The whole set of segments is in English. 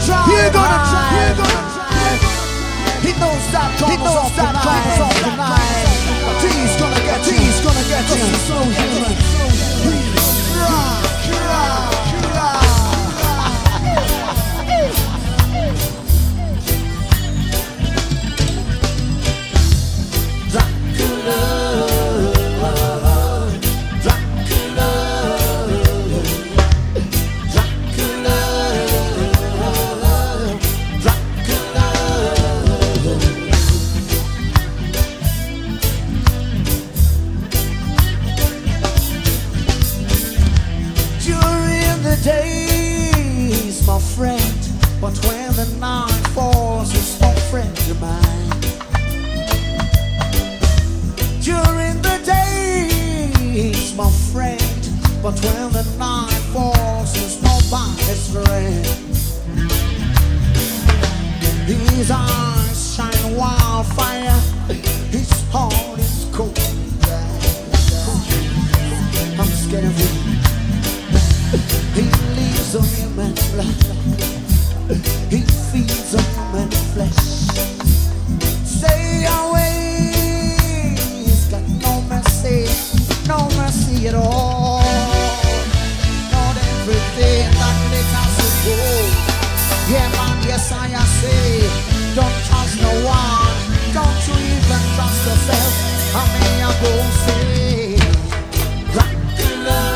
You're gonna try. He knows that karma's off tonight. He's gonna get you. So human. Days, my friend, but when the night falls, it's no friend of mine. During the days, my friend, but when the night falls, it's nobody's friend. His eyes shine wildfire, his heart is cold. I'm scared of him. He leaves on human blood. He feeds on human flesh. Stay away. He's got no mercy at all. Not everything that glitters is gold. Yeah, man, yes, I say, don't trust no one. Don't you even trust yourself. I mean, I go say, Dracula.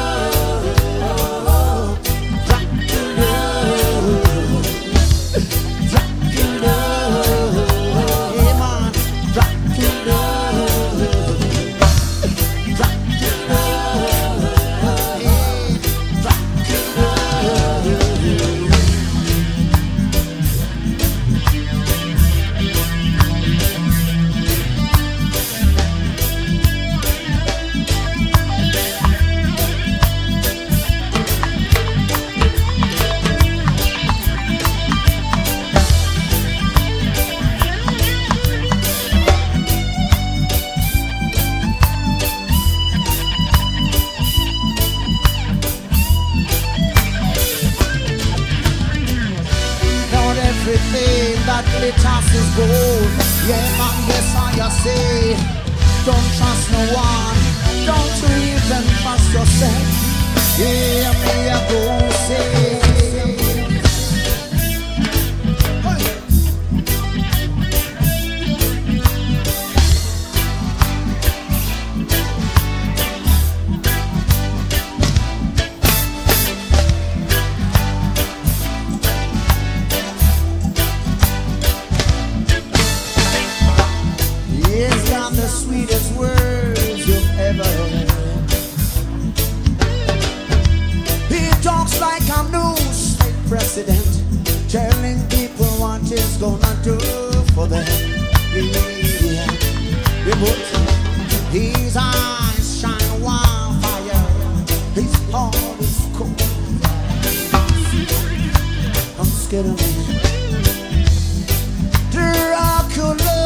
Everything that glitters is gold. Yeah, man, yes, I say, don't trust no one. Don't you even trust yourself. Yeah, me, I go say. The sweetest words you've ever heard. He talks like a new state president, telling people what he's gonna do for them. Yeah. But his eyes shine wildfire, his heart is cold. I'm scared of him. Dracula.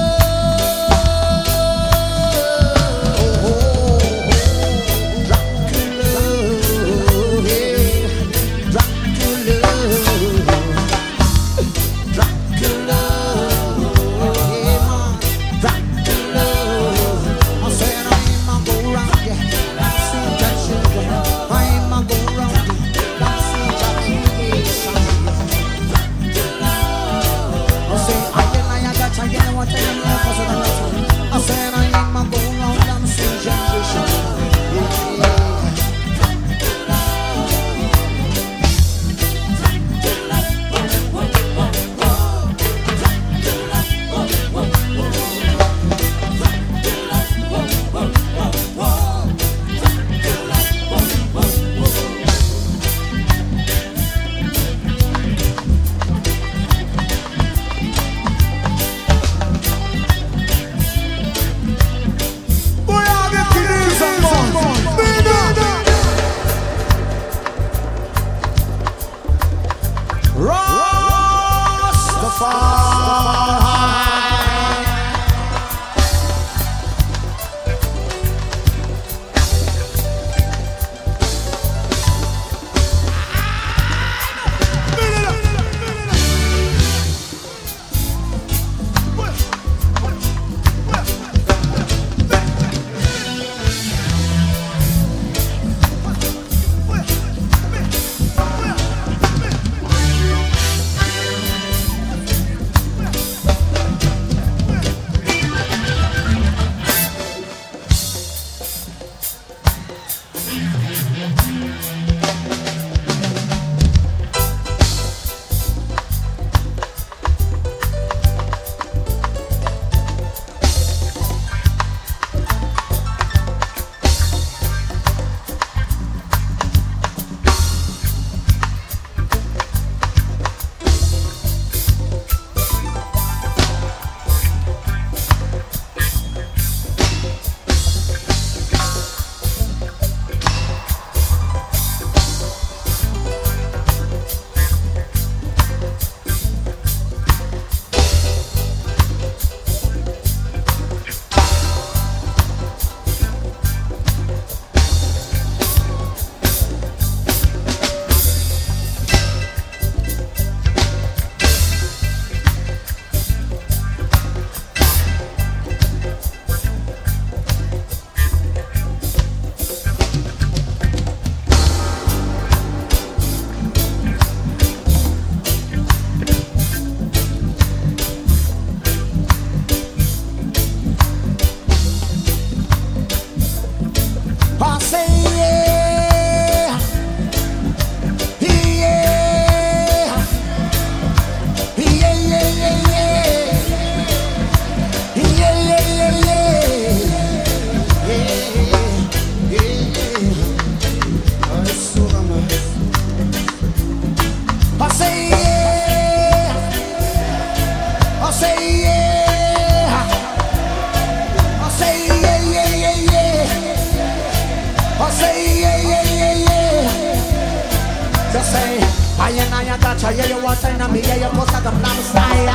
Just say, I and I got you, yeah, you want to me, yeah, you must have the plan style.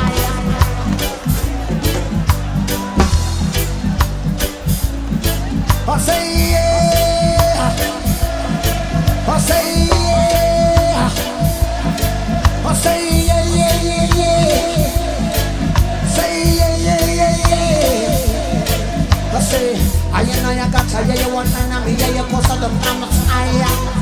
I say, yeah. I say, yeah. I say, yeah, yeah, yeah, yeah. Say, yeah, yeah, yeah, yeah. I say, I and I got you, yeah, you want to me, yeah, you must have the plan style.